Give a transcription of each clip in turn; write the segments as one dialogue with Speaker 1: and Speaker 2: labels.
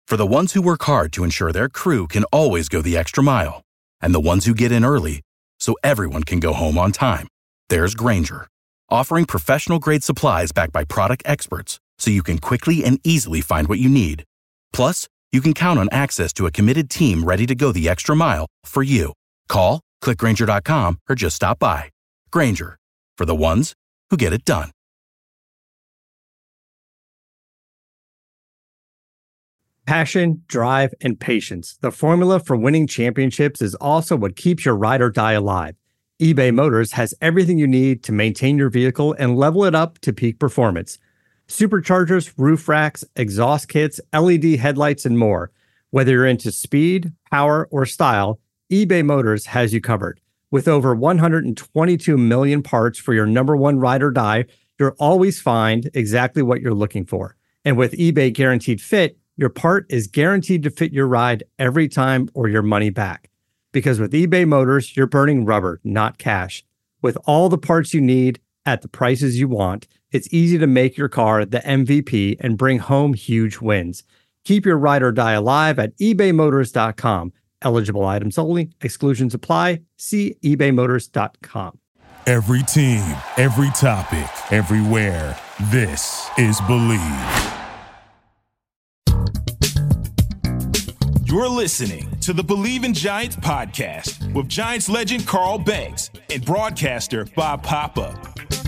Speaker 1: For the ones who work hard to ensure their crew can always go the extra mile, and the ones who get in early so everyone can go home on time, there's Grainger, offering professional-grade supplies backed by product experts so you can quickly and easily find what you need. Plus, you can count on access to a committed team ready to go the extra mile for you. Call, click Grainger.com, or just stop by. Grainger, for the ones who get it done.
Speaker 2: Passion, drive, and patience. The formula for winning championships is also what keeps your ride or die alive. eBay Motors has everything you need to maintain your vehicle and level it up to peak performance. Superchargers, roof racks, exhaust kits, LED headlights, and more. Whether you're into speed, power, or style, eBay Motors has you covered. With over 122 million parts for your number one ride or die, you'll always find exactly what you're looking for. And with eBay Guaranteed Fit, your part is guaranteed to fit your ride every time or your money back. Because with eBay Motors, you're burning rubber, not cash. With all the parts you need at the prices you want, it's easy to make your car the MVP and bring home huge wins. Keep your ride or die alive at ebaymotors.com. Eligible items only. Exclusions apply. See ebaymotors.com.
Speaker 3: Every team, every topic, everywhere. This is Believe.
Speaker 4: You're listening to the Believe in Giants podcast with Giants legend Carl Banks and broadcaster Bob Papa.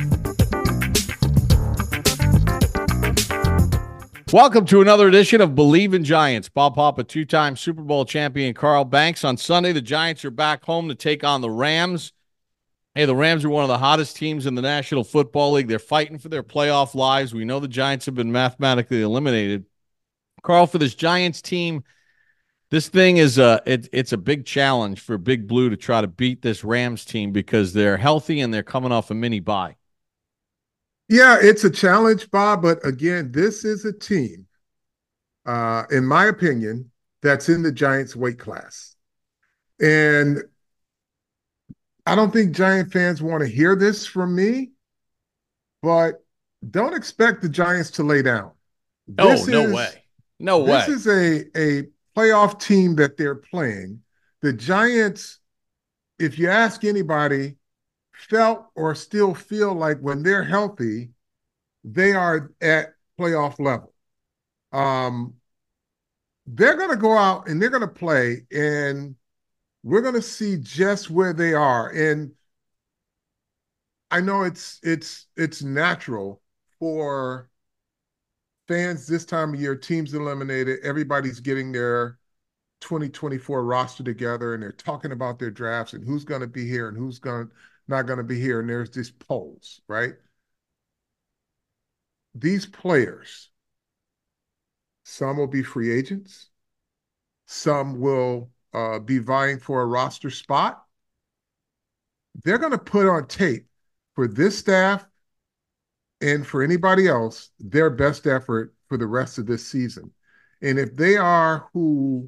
Speaker 5: Welcome to another edition of Believe in Giants. Bob Papa, two-time Super Bowl champion Carl Banks. On Sunday, the Giants are back home to take on the Rams. Hey, the Rams are one of the hottest teams in the National Football League. They're fighting for their playoff lives. We know the Giants have been mathematically eliminated. Carl, for this Giants team, this thing is it's a big challenge for Big Blue to try to beat this Rams team because they're healthy and they're coming off a mini bye.
Speaker 6: Yeah, it's a challenge, Bob. But again, this is a team, in my opinion, that's in the Giants weight class. And I don't think Giant fans want to hear this from me, but don't expect the Giants to lay down.
Speaker 5: No way.
Speaker 6: This is a playoff team that they're playing. The Giants, if you ask anybody, felt or still feel like when they're healthy, they are at playoff level. They're going to go out and they're going to play, and we're going to see just where they are. And I know it's natural for fans this time of year, teams eliminated, everybody's getting their 2024 roster together, and they're talking about their drafts and who's going to be here and who's not going to be here. And there's these polls, right? These players, some will be free agents. Some will be vying for a roster spot. They're going to put on tape for this staff and for anybody else their best effort for the rest of this season. And if they are who,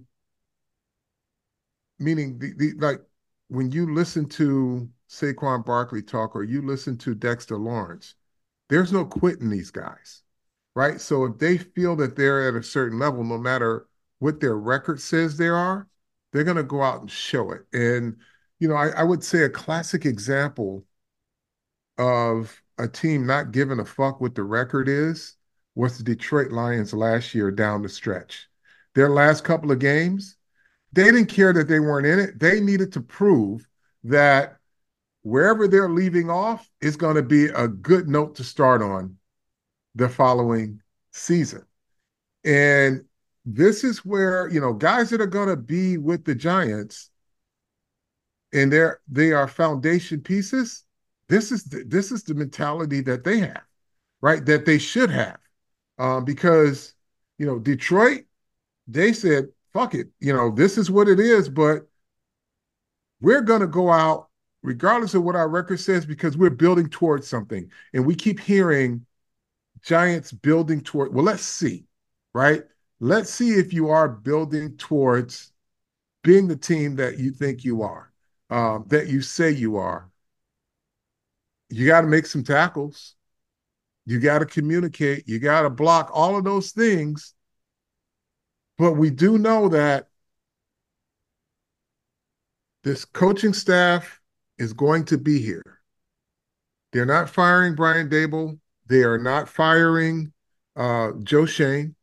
Speaker 6: meaning like when you listen to Saquon Barkley talk or you listen to Dexter Lawrence, there's no quitting these guys, right? So if they feel that they're at a certain level, no matter what their record says they are, they're going to go out and show it. And, you know, I would say a classic example of a team not giving a fuck what the record is was the Detroit Lions last year down the stretch. Their last couple of games, they didn't care that they weren't in it. They needed to prove that wherever they're leaving off is going to be a good note to start on the following season. And this is where, you know, guys that are going to be with the Giants and they are foundation pieces. This is the mentality that they have, right? That they should have, because, you know, Detroit, they said, fuck it. You know, this is what it is, but we're going to go out regardless of what our record says because we're building towards something. And we keep hearing Giants building toward, well, let's see, right? Let's see if you are building towards being the team that you think you are, that you say you are. You got to make some tackles. You got to communicate. You got to block all of those things. But we do know that this coaching staff is going to be here. They're not firing Brian Daboll. They are not firing Joe Schoen.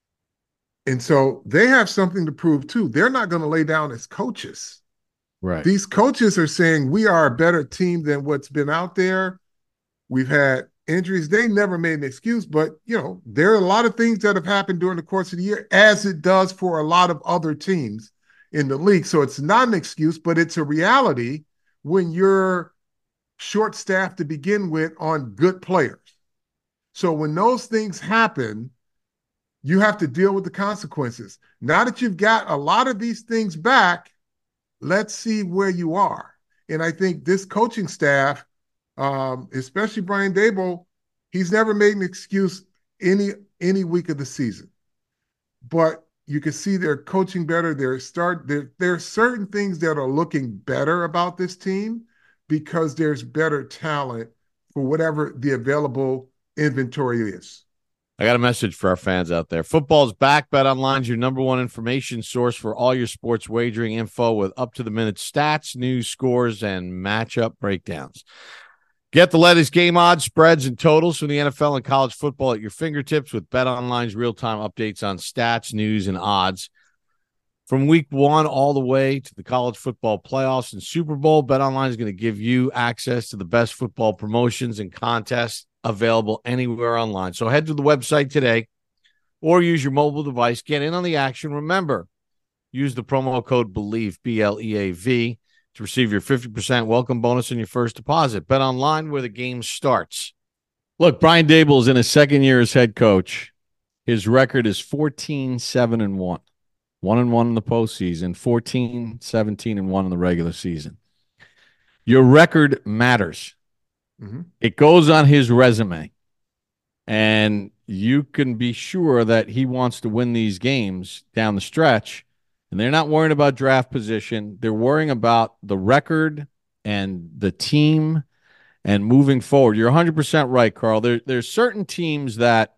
Speaker 6: And so they have something to prove too. They're not going to lay down as coaches.
Speaker 5: Right.
Speaker 6: These coaches are saying we are a better team than what's been out there. We've had injuries. They never made an excuse, but there are a lot of things that have happened during the course of the year, as it does for a lot of other teams in the league. So it's not an excuse, but it's a reality when you're short-staffed to begin with on good players. So when those things happen, you have to deal with the consequences. Now that you've got a lot of these things back, let's see where you are. And I think this coaching staff, especially Brian Daboll, he's never made an excuse any week of the season. But you can see they're coaching better. There are certain things that are looking better about this team because there's better talent for whatever the available inventory is.
Speaker 5: I got a message for our fans out there. Football's back. BetOnline's your number one information source for all your sports wagering info with up-to-the-minute stats, news, scores, and matchup breakdowns. Get the latest game odds, spreads, and totals from the NFL and college football at your fingertips with BetOnline's real-time updates on stats, news, and odds. From week 1 all the way to the college football playoffs and Super Bowl, BetOnline is going to give you access to the best football promotions and contests available anywhere online. So head to the website today or use your mobile device. Get in on the action. Remember, use the promo code BELIEVE, BLEAV, to receive your 50% welcome bonus on your first deposit. Bet online where the game starts. Look, Brian Daboll is in his second year as head coach. His record is 14-7-1. 1-1 in the postseason, 14-17-1 in the regular season. Your record matters. Mm-hmm. It goes on his resume. And you can be sure that he wants to win these games down the stretch. And they're not worrying about draft position. They're worrying about the record and the team and moving forward. You're 100% right, Carl. There's certain teams that,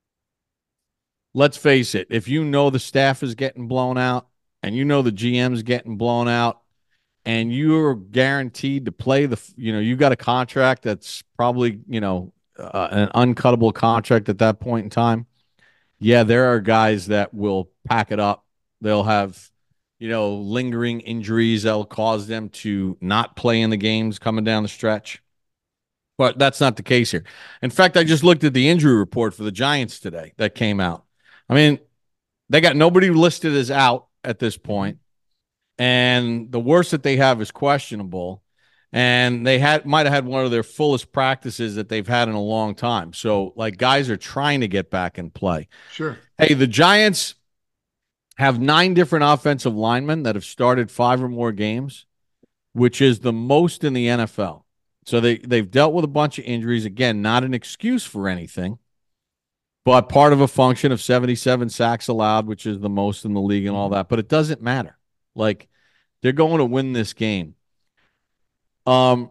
Speaker 5: let's face it, if you know the staff is getting blown out and you know the GM's getting blown out and you're guaranteed to play you got a contract that's probably, an uncuttable contract at that point in time. Yeah, there are guys that will pack it up. They'll have, lingering injuries that'll cause them to not play in the games coming down the stretch. But that's not the case here. In fact, I just looked at the injury report for the Giants today that came out. I mean, they got nobody listed as out at this point, and the worst that they have is questionable, and they might have had one of their fullest practices that they've had in a long time. So, guys are trying to get back and play.
Speaker 6: Sure.
Speaker 5: Hey, the Giants have 9 different offensive linemen that have started 5 or more games, which is the most in the NFL. So they've dealt with a bunch of injuries. Again, not an excuse for anything, but part of a function of 77 sacks allowed, which is the most in the league and all that. But it doesn't matter. They're going to win this game. Can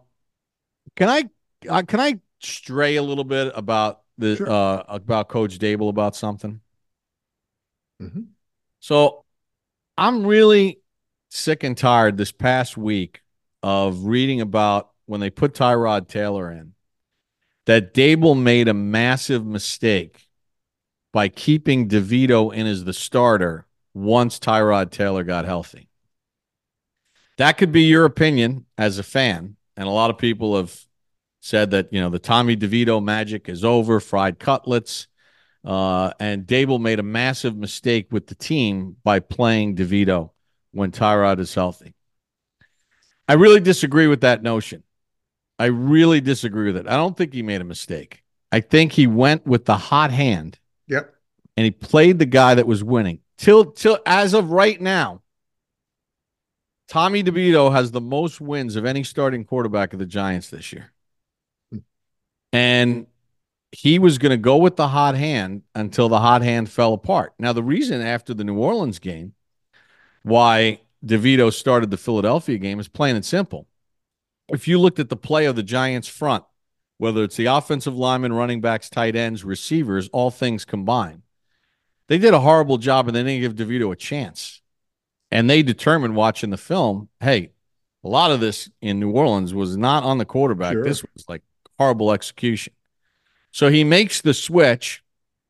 Speaker 5: I stray a little bit about about Coach Daboll about something?
Speaker 6: Mm-hmm.
Speaker 5: So I'm really sick and tired this past week of reading about when they put Tyrod Taylor in, that Daboll made a massive mistake by keeping DeVito in as the starter once Tyrod Taylor got healthy. That could be your opinion as a fan, and a lot of people have said that, the Tommy DeVito magic is over, fried cutlets, and Daboll made a massive mistake with the team by playing DeVito when Tyrod is healthy. I really disagree with that notion. I really disagree with it. I don't think he made a mistake. I think he went with the hot hand.
Speaker 6: Yep.
Speaker 5: And he played the guy that was winning. Till as of right now, Tommy DeVito has the most wins of any starting quarterback of the Giants this year. And he was going to go with the hot hand until the hot hand fell apart. Now, the reason after the New Orleans game why DeVito started the Philadelphia game is plain and simple. If you looked at the play of the Giants front, whether it's the offensive linemen, running backs, tight ends, receivers, all things combined, They did a horrible job, and they didn't give DeVito a chance. And they determined watching the film, hey, a lot of this in New Orleans was not on the quarterback.
Speaker 6: Sure.
Speaker 5: This was like horrible execution. So he makes the switch,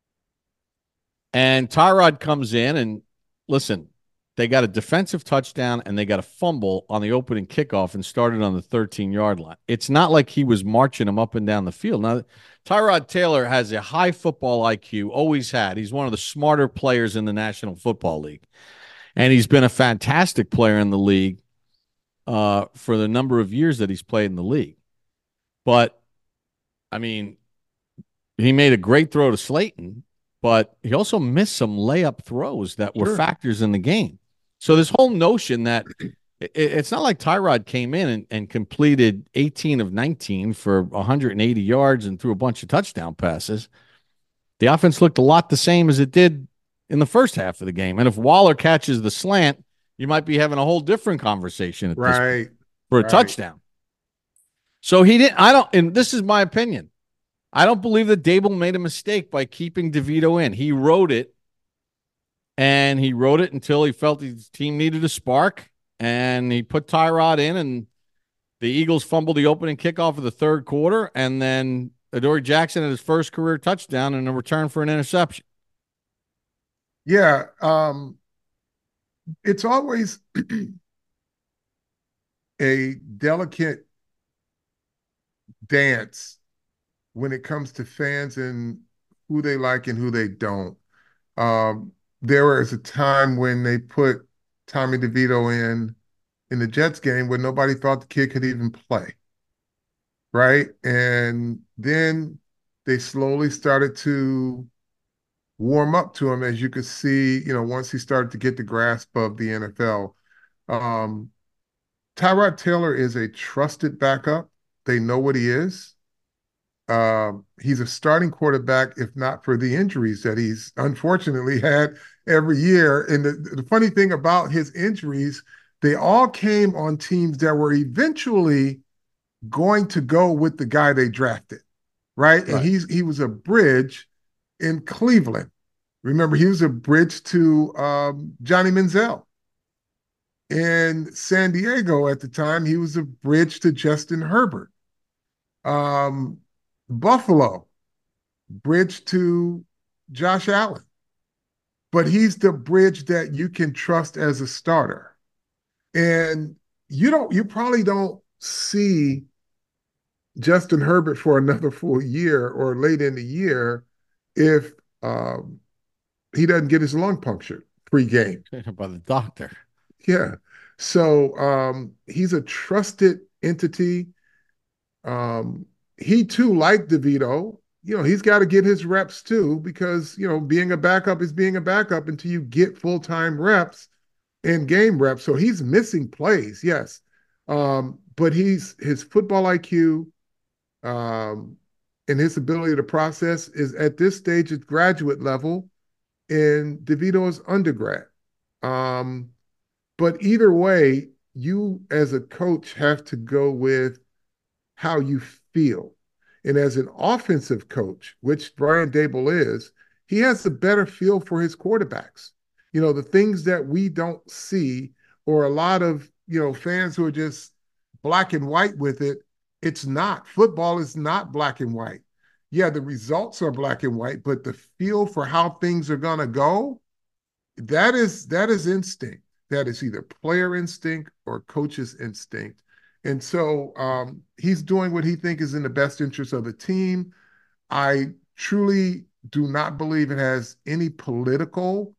Speaker 5: and Tyrod comes in, and listen, they got a defensive touchdown and they got a fumble on the opening kickoff and started on the 13-yard line. It's not like he was marching them up and down the field. Now, Tyrod Taylor has a high football IQ, always had. He's one of the smarter players in the National Football League. And he's been a fantastic player in the league for the number of years that he's played in the league. But, I mean, he made a great throw to Slayton, but he also missed some layup throws that were factors in the game. So this whole notion that it's not like Tyrod came in and completed 18 of 19 for 180 yards and threw a bunch of touchdown passes. The offense looked a lot the same as it did in the first half of the game. And if Waller catches the slant, you might be having a whole different conversation at this point for a touchdown. So he didn't, and this is my opinion. I don't believe that Dable made a mistake by keeping DeVito in. He wrote it, and he wrote it until he felt his team needed a spark, and he put Tyrod in, and the Eagles fumbled the opening kickoff of the third quarter, and then Adoree Jackson had his first career touchdown and a return for an interception.
Speaker 6: Yeah, it's always a delicate dance when it comes to fans and who they like and who they don't. There was a time when they put Tommy DeVito in the Jets game where nobody thought the kid could even play, right? And then they slowly started to warm up to him, as you could see, once he started to get the grasp of the NFL. Tyrod Taylor is a trusted backup. They know what he is. He's a starting quarterback, if not for the injuries that he's unfortunately had every year. And the funny thing about his injuries, they all came on teams that were eventually going to go with the guy they drafted, right? And he was a bridge in Cleveland. Remember, he was a bridge to Johnny Manziel. In San Diego at the time, he was a bridge to Justin Herbert. Buffalo, bridge to Josh Allen. But he's the bridge that you can trust as a starter. And you probably don't see Justin Herbert for another full year or late in the year if he doesn't get his lung punctured pre-game.
Speaker 5: By the doctor.
Speaker 6: Yeah. So he's a trusted entity. He too, like DeVito, he's got to get his reps too, because, being a backup is being a backup until you get full-time reps and game reps. So he's missing plays, yes. But his football IQ and his ability to process is at this stage at graduate level, and DeVito is undergrad. But either way, you as a coach have to go with how you feel. And as an offensive coach, which Brian Dable is, he has a better feel for his quarterbacks. The things that we don't see, or a lot of, fans who are just black and white with it, it's not. Football is not black and white. Yeah, the results are black and white, but the feel for how things are going to go, that is instinct. That is either player instinct or coach's instinct. And so he's doing what he thinks is in the best interest of the team. I truly do not believe it has any political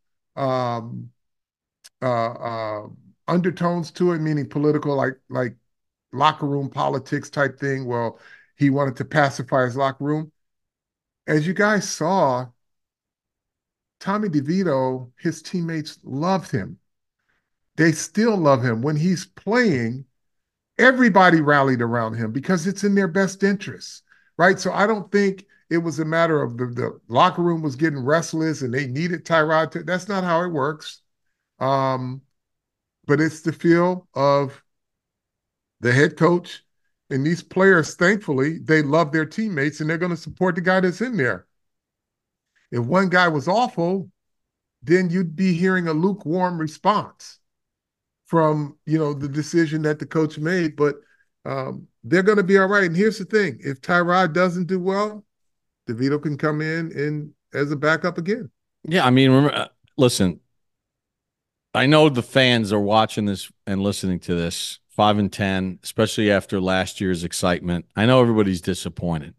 Speaker 6: undertones to it, meaning political like locker room politics type thing. Well, he wanted to pacify his locker room. As you guys saw, Tommy DeVito, his teammates loved him. They still love him. When he's playing, everybody rallied around him because it's in their best interest, right? So I don't think it was a matter of the locker room was getting restless and they needed Tyrod. That's not how it works. But it's the feel of the head coach. And these players, thankfully, they love their teammates and they're going to support the guy that's in there. If one guy was awful, then you'd be hearing a lukewarm response from, the decision that the coach made. But they're going to be all right. And here's the thing. If Tyrod doesn't do well, DeVito can come in and as a backup again.
Speaker 5: Yeah, I mean, remember, listen, I know the fans are watching this and listening to this 5-10, especially after last year's excitement. I know everybody's disappointed,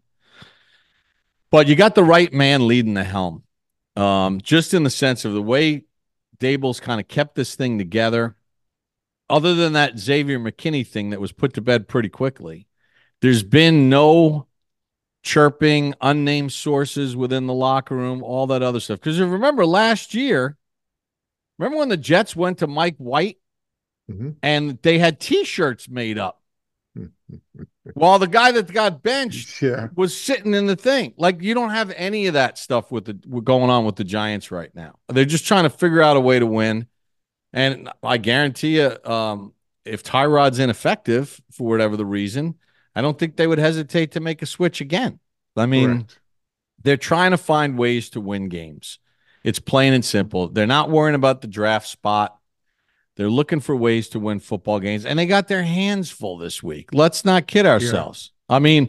Speaker 5: but you got the right man leading the helm. Just in the sense of the way Daboll's kind of kept this thing together. Other than that Xavier McKinney thing that was put to bed pretty quickly, there's been no chirping, unnamed sources within the locker room, all that other stuff. Because remember last year, remember when the Jets went to Mike White and they had T-shirts made up while the guy that got benched was sitting in the thing? Like, you don't have any of that stuff with going on with the Giants right now. They're just trying to figure out a way to win. And I guarantee you, if Tyrod's ineffective for whatever the reason, I don't think they would hesitate to make a switch again. I mean, They're trying to find ways to win games. It's plain and simple. They're not worrying about the draft spot. They're looking for ways to win football games, and they got their hands full this week. Let's not kid ourselves. Yeah. I mean,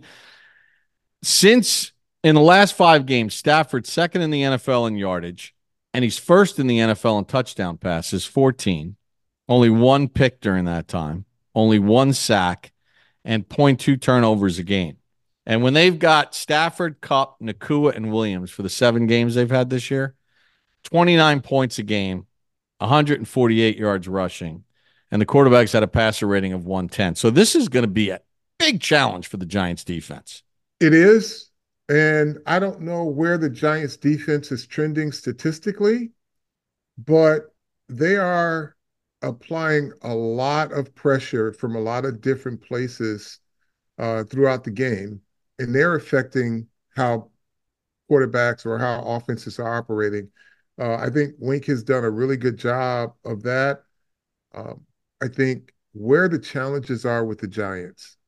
Speaker 5: since in the last 5 games, Stafford's second in the NFL in yardage, and he's first in the NFL in touchdown passes, 14. Only 1 pick during that time, only 1 sack, and 0.2 turnovers a game. And when they've got Stafford, Kupp, Nakua, and Williams for the 7 games they've had this year, 29 points a game, 148 yards rushing, and the quarterback's had a passer rating of 110. So this is going to be a big challenge for the Giants defense.
Speaker 6: It is. And I don't know where the Giants defense is trending statistically, but they are applying a lot of pressure from a lot of different places throughout the game, and they're affecting how quarterbacks or how offenses are operating. I think Wink has done a really good job of that. I think where the challenges are with the Giants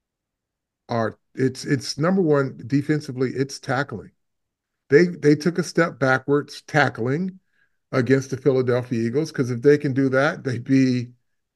Speaker 6: are it's number one defensively, it's tackling. They took a step backwards tackling against the Philadelphia Eagles, because if they can do that, they'd be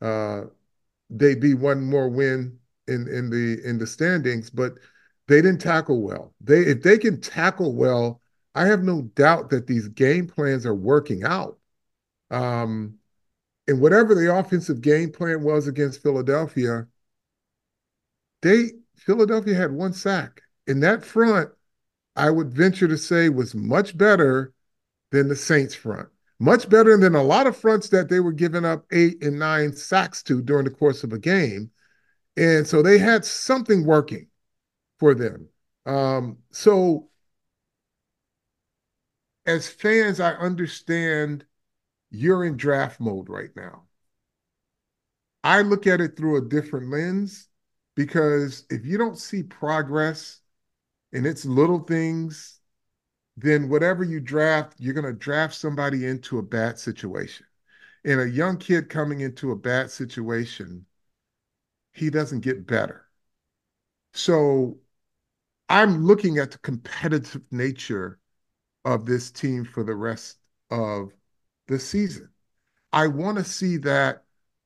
Speaker 6: one more win in the standings. But they didn't tackle well. If they can tackle well, I have no doubt that these game plans are working out. And whatever the offensive game plan was against Philadelphia, Philadelphia had 1 sack. And that front, I would venture to say, was much better than the Saints front. Much better than a lot of fronts that they were giving up 8 and 9 sacks to during the course of a game. And so they had something working for them. So as fans, I understand you're in draft mode right now. I look at it through a different lens, because if you don't see progress and it's little things, then whatever you draft, you're going to draft somebody into a bad situation. And a young kid coming into a bad situation, he doesn't get better. So I'm looking at the competitive nature of this team for the rest of the season. I want to see that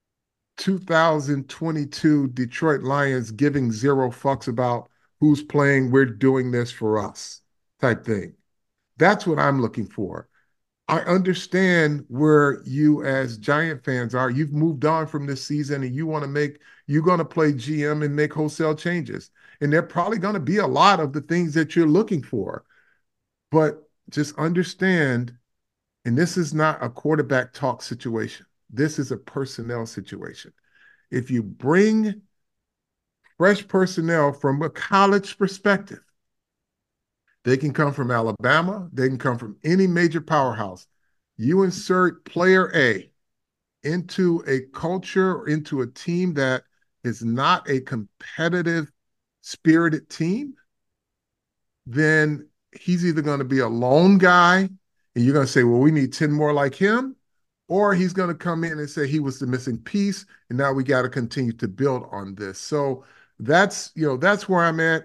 Speaker 6: 2022 Detroit Lions giving 0 fucks about who's playing, we're doing this for us type thing. That's what I'm looking for. I understand where you as Giant fans are. You've moved on from this season and you're going to play GM and make wholesale changes. And they're probably going to be a lot of the things that you're looking for. But just understand, and this is not a quarterback talk situation. This is a personnel situation. If you bring fresh personnel from a college perspective, they can come from Alabama. They can come from any major powerhouse. You insert player A into a culture, into a team that is not a competitive, spirited team, then he's either going to be a lone guy, and you're going to say, well, we need 10 more like him, or he's going to come in and say he was the missing piece, and now we got to continue to build on this. So that's where I'm at.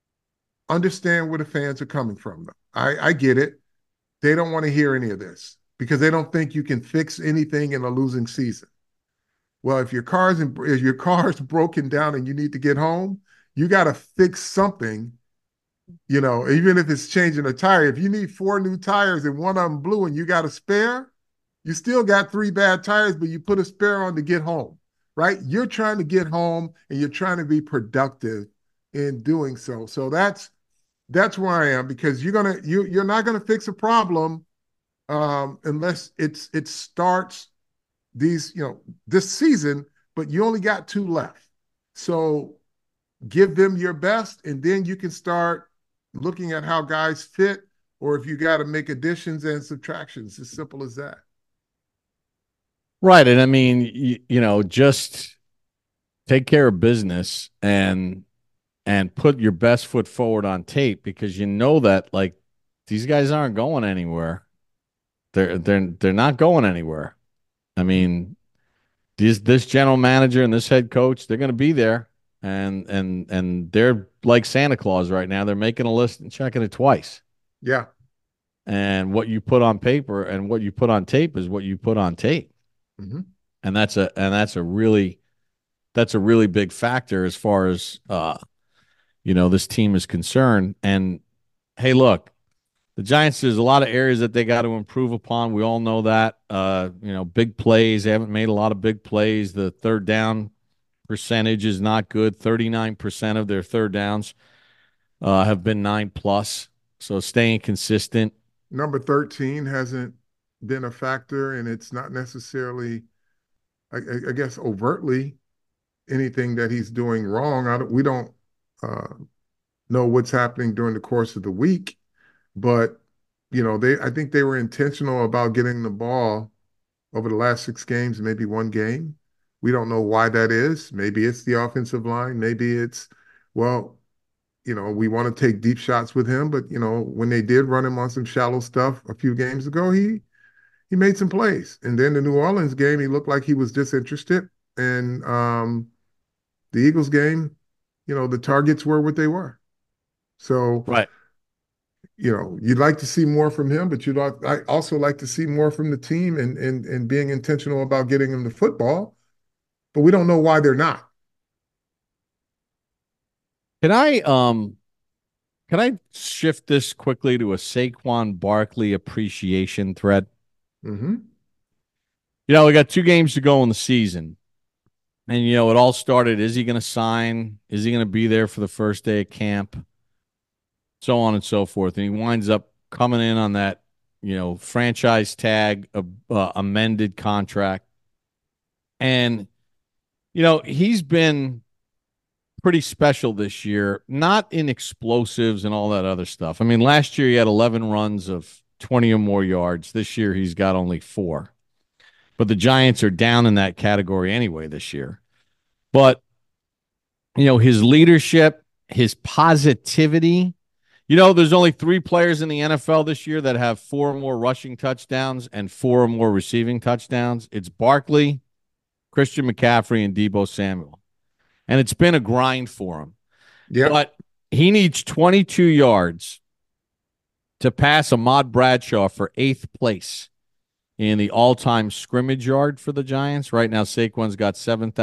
Speaker 6: Understand where the fans are coming from, though. I get it. They don't want to hear any of this. because they don't think you can fix anything in a losing season. Well, if your car's broken down and you need to get home, you got to fix something. Even if it's changing a tire. If you need 4 new tires and one of them blew and you got a spare, you still got 3 bad tires, but you put a spare on to get home, right? You're trying to get home and you're trying to be productive in doing so. So that's where I am, because you're not gonna fix a problem unless it starts this season, but you only got 2 left. So give them your best, and then you can start looking at how guys fit, or if you got to make additions and subtractions. As simple as that.
Speaker 5: Right. And I mean, just take care of business and put your best foot forward on tape, because that like these guys aren't going anywhere. They're not going anywhere. I mean, this general manager and this head coach, they're going to be there, and they're like Santa Claus right now. They're making a list and checking it twice.
Speaker 6: Yeah.
Speaker 5: And what you put on paper and what you put on tape is what you put on tape.
Speaker 6: Mm-hmm.
Speaker 5: And that's a really big factor as far as this team is concerned. And hey, look, the Giants, there's a lot of areas that they got to improve upon. We all know that. Big plays. They haven't made a lot of big plays. The third down percentage is not good. 39% of their third downs have been 9+. So staying consistent.
Speaker 6: Number 13 hasn't been a factor, and it's not necessarily, I guess, overtly anything that he's doing wrong. We don't know what's happening during the course of the week, but I think they were intentional about getting the ball over the last 6 games, maybe one game. We don't know why that is. Maybe it's the offensive line. Maybe it's, we want to take deep shots with him, but when they did run him on some shallow stuff a few games ago, he made some plays. And then the New Orleans game, he looked like he was disinterested. And the Eagles game, the targets were what they were. So,
Speaker 5: right.
Speaker 6: You'd like to see more from him, but I also like to see more from the team and being intentional about getting him the football. But we don't know why they're not.
Speaker 5: Can I shift this quickly to a Saquon Barkley appreciation thread?
Speaker 6: Mm-hmm.
Speaker 5: We got 2 games to go in the season. And, it all started, is he going to sign? Is he going to be there for the first day of camp? So on and so forth. And he winds up coming in on that, franchise tag, amended contract. And, he's been pretty special this year, not in explosives and all that other stuff. I mean, last year he had 11 runs of 20 or more yards. This year he's got only 4. But the Giants are down in that category anyway this year. But, his leadership, his positivity. There's only 3 players in the NFL this year that have 4 or more rushing touchdowns and 4 or more receiving touchdowns. It's Barkley, Christian McCaffrey, and Deebo Samuel. And it's been a grind for him.
Speaker 6: Yeah.
Speaker 5: But he needs 22 yards to pass Ahmad Bradshaw for 8th place in the all-time scrimmage yard for the Giants. Right now, Saquon's got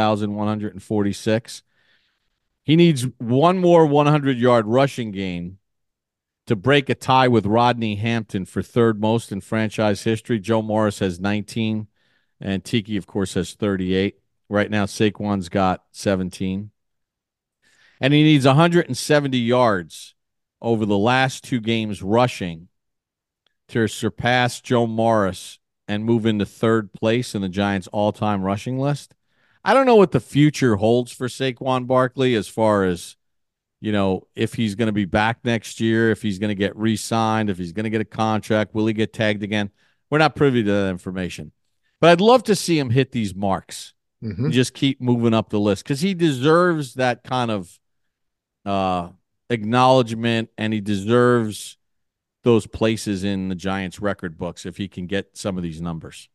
Speaker 5: 7,146. He needs one more 100-yard rushing game to break a tie with Rodney Hampton for 3rd most in franchise history. Joe Morris has 19, and Tiki, of course, has 38. Right now, Saquon's got 17. And he needs 170 yards over the last 2 games rushing to surpass Joe Morris and move into 3rd place in the Giants' all-time rushing list. I don't know what the future holds for Saquon Barkley as far as, if he's going to be back next year, if he's going to get re-signed, if he's going to get a contract, will he get tagged again? We're not privy to that information. But I'd love to see him hit these marks. Mm-hmm. Just keep moving up the list, because he deserves that kind of acknowledgement, and he deserves those places in the Giants record books if he can get some of these numbers.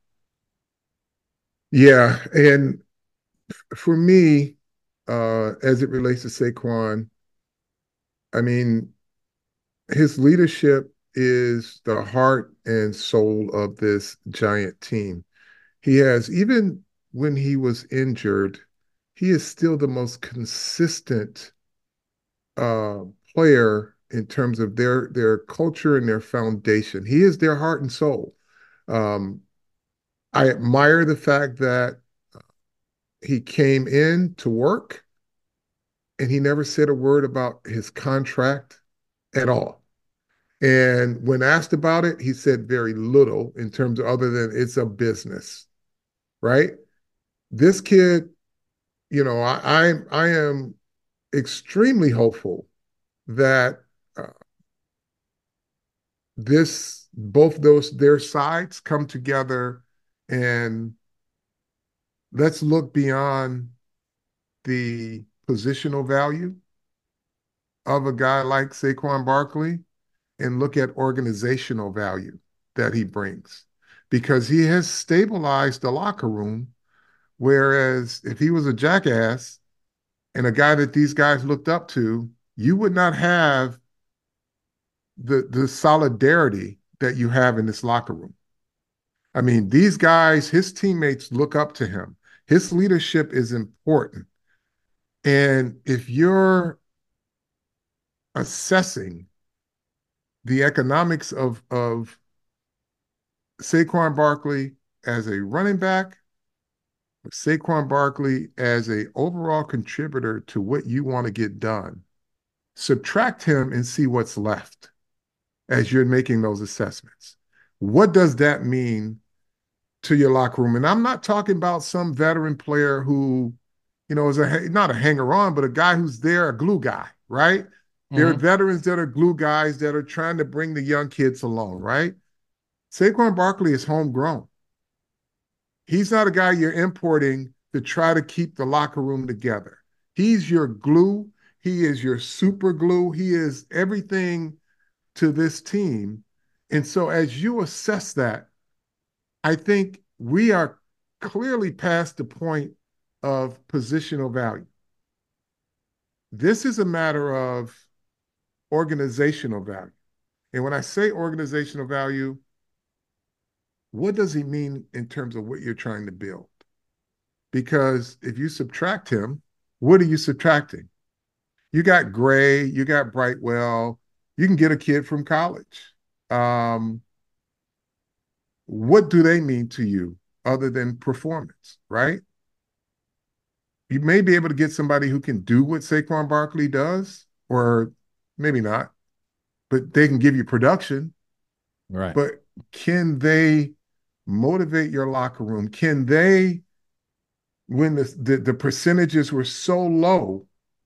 Speaker 6: Yeah, and for me, as it relates to Saquon, I mean, his leadership is the heart and soul of this Giant team. He has, even when he was injured, he is still the most consistent uh, player in terms of their culture and their foundation. He is their heart and soul. Um, I admire the fact that he came in to work and he never said a word about his contract at all. And when asked about it, he said very little in terms of other than it's a business, right? This kid, I am extremely hopeful that uh, this both those their sides come together, and let's look beyond the positional value of a guy like Saquon Barkley and look at organizational value that he brings, because he has stabilized the locker room. Whereas if he was a jackass and a guy that these guys looked up to, you would not have the solidarity that you have in this locker room. I mean, these guys, his teammates look up to him. His leadership is important. And if you're assessing the economics of Saquon Barkley as a running back, Saquon Barkley as a overall contributor to what you want to get done, subtract him and see what's left as you're making those assessments. What does that mean to your locker room? And I'm not talking about some veteran player who, is not a hanger-on, but a guy who's there, a glue guy, right? There are veterans that are glue guys that are trying to bring the young kids along, right? Saquon Barkley is homegrown. He's not a guy you're importing to try to keep the locker room together. He's your glue. He is your super glue. He is everything to this team. And so as you assess that, I think we are clearly past the point of positional value. This is a matter of organizational value. And when I say organizational value, what does he mean in terms of what you're trying to build? Because if you subtract him, what are you subtracting? You got Gray, you got Brightwell, you can get a kid from college. What do they mean to you other than performance, right? You may be able to get somebody who can do what Saquon Barkley does, or maybe not, but they can give you production.
Speaker 5: Right.
Speaker 6: But can they motivate your locker room? Can they, when the percentages were so low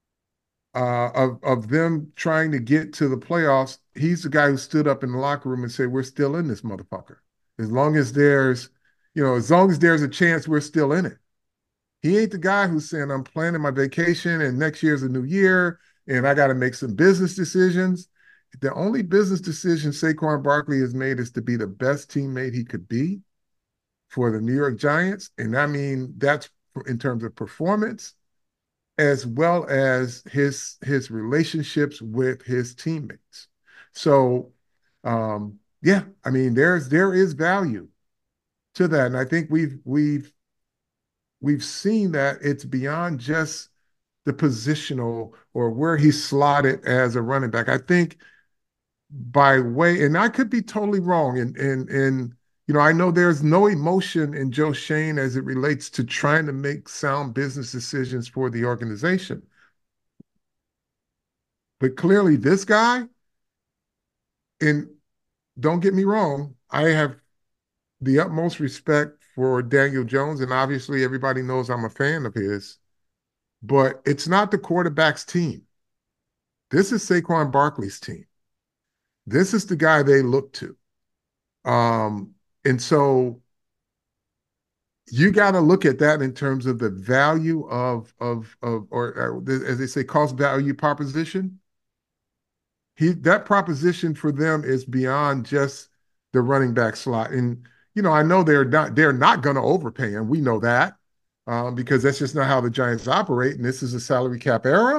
Speaker 6: of them trying to get to the playoffs, he's the guy who stood up in the locker room and said, we're still in this motherfucker. As long as there's a chance, we're still in it. He ain't the guy who's saying, I'm planning my vacation and next year's a new year and I got to make some business decisions. The only business decision Saquon Barkley has made is to be the best teammate he could be for the New York Giants. And I mean, that's in terms of performance, as well as his relationships with his teammates. So, yeah, I mean, there is value to that, and I think we've seen that it's beyond just the positional or where he's slotted as a running back. I think by way, and I could be totally wrong, and I know there's no emotion in Joe Schoen as it relates to trying to make sound business decisions for the organization. But clearly this guy, and don't get me wrong, I have the utmost respect for Daniel Jones, and obviously everybody knows I'm a fan of his, but it's not the quarterback's team. This is Saquon Barkley's team. This is the guy they look to. And so you got to look at that in terms of the value of as they say, cost value proposition. That proposition for them is beyond just the running back slot. And, I know they're not going to overpay him. We know that because that's just not how the Giants operate. And this is a salary cap era.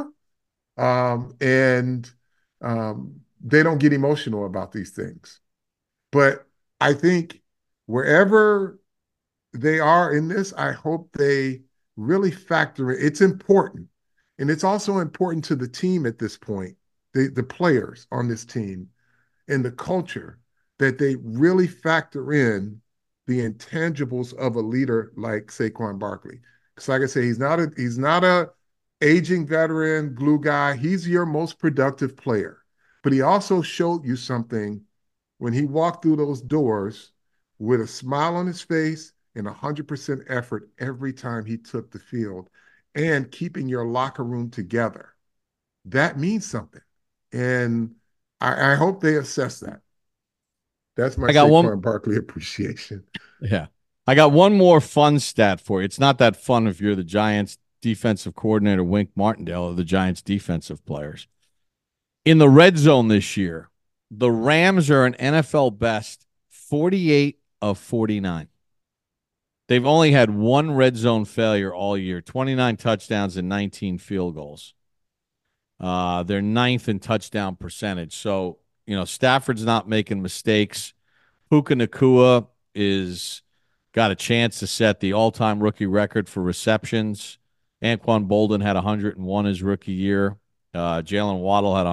Speaker 6: And they don't get emotional about these things. But I think wherever they are in this, I hope they really factor it. It's important. And it's also important to the team at this point, the players on this team and the culture, that they really factor in the intangibles of a leader like Saquon Barkley. Because like I say, he's not a aging veteran glue guy. He's your most productive player. But he also showed you something when he walked through those doors with a smile on his face and 100% effort every time he took the field and keeping your locker room together. That means something. And I hope they assess that. That's my
Speaker 5: I got one.
Speaker 6: Saquon Barkley appreciation.
Speaker 5: Yeah. I got one more fun stat for you. It's not that fun if you're the Giants defensive coordinator, Wink Martindale, or the Giants defensive players. In the red zone this year, the Rams are an NFL best 48 of 49. They've only had one red zone failure all year, 29 touchdowns and 19 field goals. They're ninth in touchdown percentage. So, Stafford's not making mistakes. Puka Nacua is got a chance to set the all-time rookie record for receptions. Anquan Boldin had 101 his rookie year. Jalen Waddle had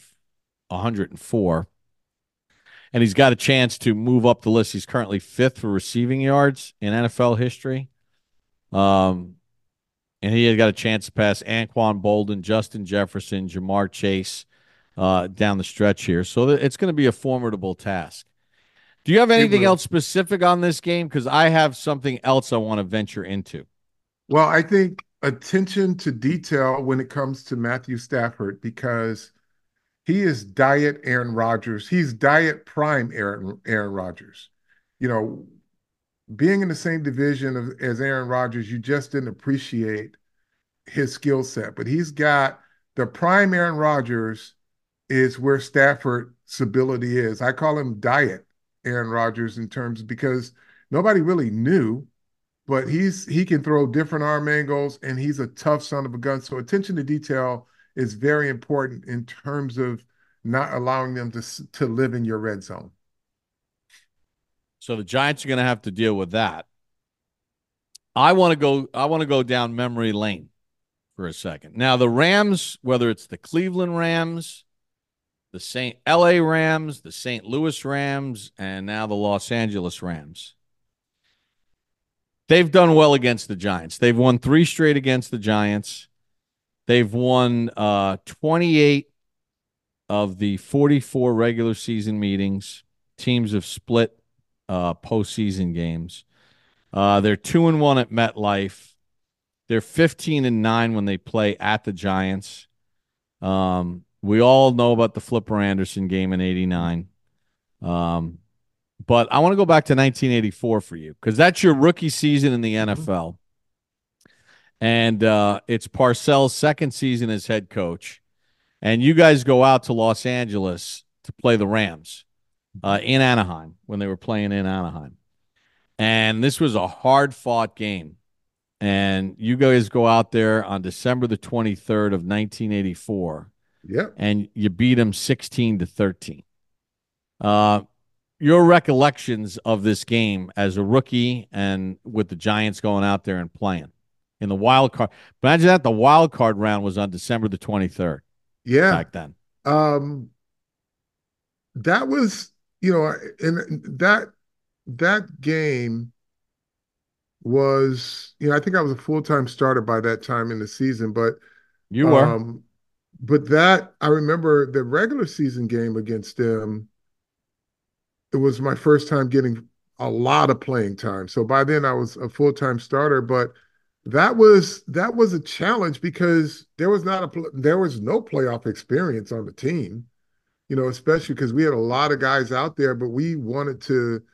Speaker 5: 104. And he's got a chance to move up the list. He's currently fifth for receiving yards in NFL history. And he had got a chance to pass Anquan Boldin, Justin Jefferson, Jamar Chase down the stretch here. So it's going to be a formidable task. Do you have anything else specific on this game? Because I have something else I want to venture into.
Speaker 6: Well, I think attention to detail when it comes to Matthew Stafford, because he is diet Aaron Rodgers. He's diet prime Aaron Rodgers. Being in the same division as Aaron Rodgers, you just didn't appreciate his skill set. But he's got the prime Aaron Rodgers is where Stafford's ability is. I call him diet Aaron Rodgers because nobody really knew, but he can throw different arm angles and he's a tough son of a gun. So attention to detail is very important in terms of not allowing them to live in your red zone.
Speaker 5: So the Giants are going to have to deal with that. I want to go down memory lane for a second. Now the Rams, whether it's the Cleveland Rams, the LA Rams, the St. Louis Rams, and now the Los Angeles Rams, they've done well against the Giants. They've won 3 straight against the Giants. They've won 28 of the 44 regular season meetings. Teams have split postseason games. They're 2-1 at MetLife. They're 15-9 when they play at the Giants. We all know about the Flipper Anderson game in '89. But I want to go back to 1984 for you because that's your rookie season in the NFL. And it's Parcells' second season as head coach. And you guys go out to Los Angeles to play the Rams in Anaheim when they were playing in Anaheim. And this was a hard-fought game. And you guys go out there on December the 23rd of 1984.
Speaker 6: Yep.
Speaker 5: And you beat them 16-13. Your recollections of this game as a rookie and with the Giants going out there and playing in the wild card. Imagine that the wild card round was on December the 23rd.
Speaker 6: Yeah.
Speaker 5: Back then.
Speaker 6: That was, and that game was, I think I was a full-time starter by that time in the season, but
Speaker 5: you were.
Speaker 6: But that, I remember the regular season game against them, it was my first time getting a lot of playing time. So by then I was a full-time starter, but that was a challenge because there was no playoff experience on the team, especially because we had a lot of guys out there, but we wanted to,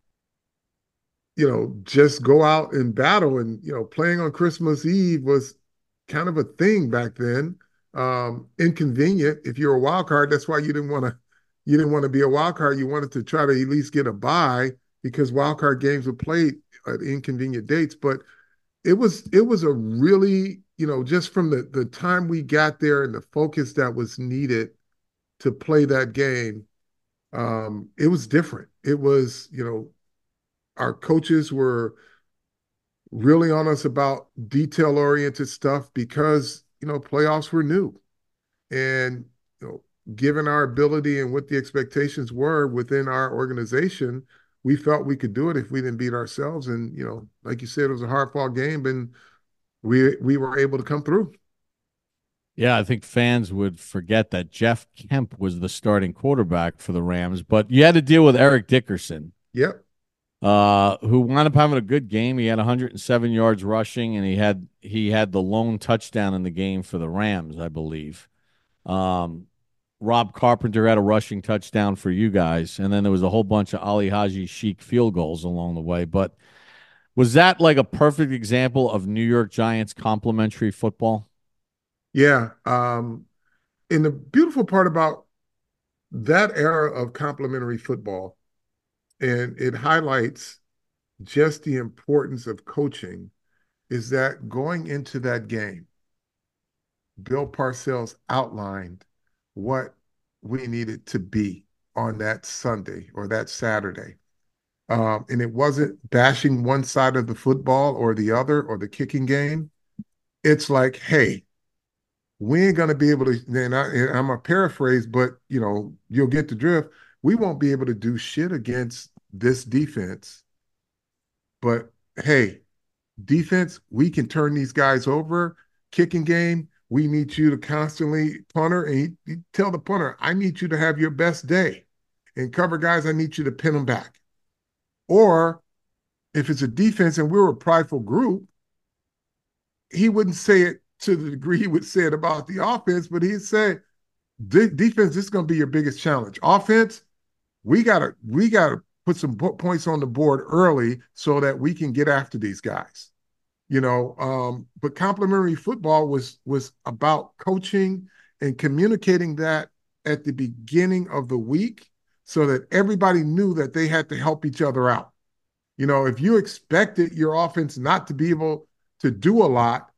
Speaker 6: just go out and battle. And, playing on Christmas Eve was kind of a thing back then. Inconvenient if you're a wild card. That's why you didn't want to be a wild card. You wanted to try to at least get a bye because wild card games were played at inconvenient dates. But it was a really, just from the time we got there and the focus that was needed to play that game, it was different. It was, our coaches were really on us about detail-oriented stuff because, playoffs were new. And, given our ability and what the expectations were within our organization, we felt we could do it if we didn't beat ourselves. And, like you said, it was a hard-fought game, and we were able to come through.
Speaker 5: Yeah, I think fans would forget that Jeff Kemp was the starting quarterback for the Rams, but you had to deal with Eric Dickerson.
Speaker 6: Yep.
Speaker 5: Who wound up having a good game. He had 107 yards rushing, and he had the lone touchdown in the game for the Rams, I believe. Rob Carpenter had a rushing touchdown for you guys, and then there was a whole bunch of Ali Haji Sheik field goals along the way. But was that like a perfect example of New York Giants complementary football?
Speaker 6: Yeah. And the beautiful part about that era of complementary football, and it highlights just the importance of coaching, is that going into that game, Bill Parcells outlined what we needed to be on that Sunday or that Saturday. And it wasn't bashing one side of the football or the other or the kicking game. It's like, hey, we ain't going to be able to, and I'm a paraphrase, but, you'll get the drift. We won't be able to do shit against this defense. But, hey, defense, we can turn these guys over. Kicking game, we need you to constantly punter, and you tell the punter, I need you to have your best day. And cover guys, I need you to pin them back. Or if it's a defense and we're a prideful group, he wouldn't say it to the degree he would say it about the offense, but he'd say, defense, this is going to be your biggest challenge. Offense, we gotta put some points on the board early so that we can get after these guys. But complementary football was about coaching and communicating that at the beginning of the week so that everybody knew that they had to help each other out. If you expected your offense not to be able to do a lot,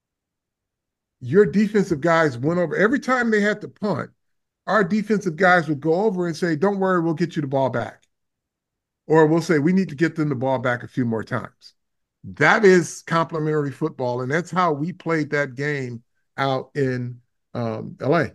Speaker 6: your defensive guys went over. Every time they had to punt, our defensive guys would go over and say, don't worry, we'll get you the ball back. Or we'll say, we need to get them the ball back a few more times. That is complementary football, and that's how we played that game out in L.A.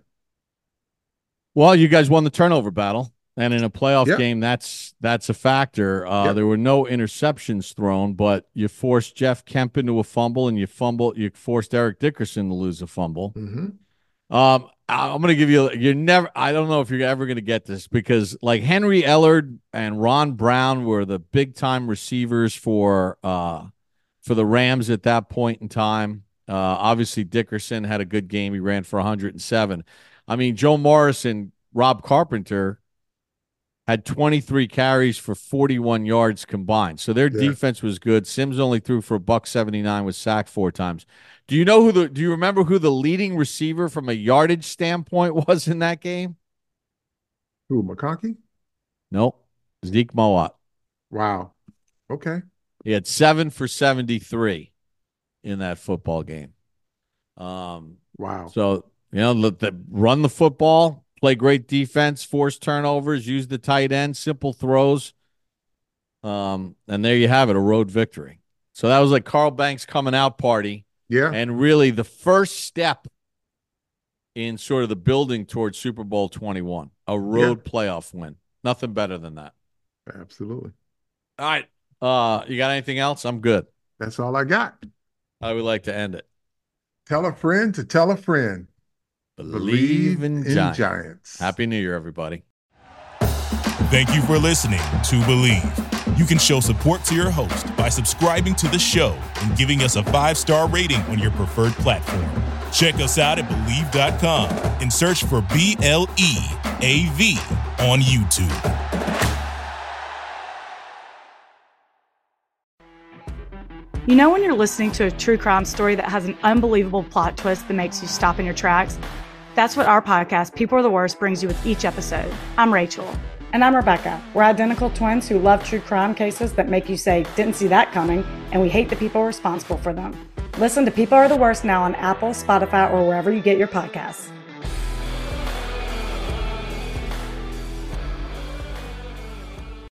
Speaker 5: Well, you guys won the turnover battle, and in a playoff game, that's a factor. There were no interceptions thrown, but you forced Jeff Kemp into a fumble, and you forced Eric Dickerson to lose a fumble.
Speaker 6: Mm-hmm.
Speaker 5: I'm going to give you I don't know if you're ever going to get this, because like Henry Ellard and Ron Brown were the big time receivers for the Rams at that point in time. Obviously Dickerson had a good game. He ran for 107. I mean, Joe Morris and Rob Carpenter had 23 carries for 41 yards combined. So their defense was good. Sims only threw for $179, was sacked 4 times. Do you remember who the leading receiver from a yardage standpoint was in that game?
Speaker 6: Who, McConkey?
Speaker 5: No, Zeke Mowat.
Speaker 6: Wow. Okay.
Speaker 5: He had 7 for 73 in that football game.
Speaker 6: Wow.
Speaker 5: So, run the football, play great defense, force turnovers, use the tight end, simple throws. And there you have it, a road victory. So that was like Carl Banks' coming out party.
Speaker 6: Yeah.
Speaker 5: And really the first step in sort of the building towards Super Bowl 21, a road playoff win. Nothing better than that.
Speaker 6: Absolutely.
Speaker 5: All right. You got anything else? I'm good.
Speaker 6: That's all I got.
Speaker 5: I would like to end it.
Speaker 6: Tell a friend to tell a friend.
Speaker 5: Believe in
Speaker 6: Giants.
Speaker 5: Happy New Year, everybody.
Speaker 3: Thank you for listening to Believe. You can show support to your host by subscribing to the show and giving us a 5-star rating on your preferred platform. Check us out at Believe.com and search for BLEAV on YouTube.
Speaker 7: You know when you're listening to a true crime story that has an unbelievable plot twist that makes you stop in your tracks? That's what our podcast, People Are the Worst, brings you with each episode. I'm Rachel.
Speaker 8: And I'm Rebecca. We're identical twins who love true crime cases that make you say, didn't see that coming, and we hate the people responsible for them. Listen to People Are the Worst now on Apple, Spotify, or wherever you get your podcasts.